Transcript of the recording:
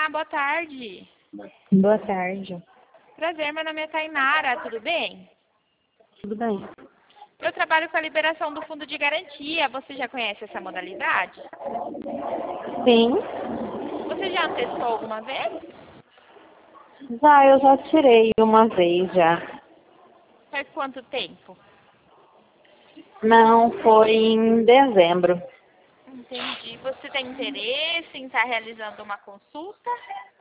boa tarde. Boa tarde. Prazer, meu nome é Tainara, tudo bem? Tudo bem? Eu trabalho com a liberação do fundo de garantia. Você já conhece essa modalidade? Sim. Você já antecipou alguma vez? Eu já tirei uma vez já. Faz quanto tempo? Não, foi em dezembro. Entendi. Você tem interesse em estar realizando uma consulta?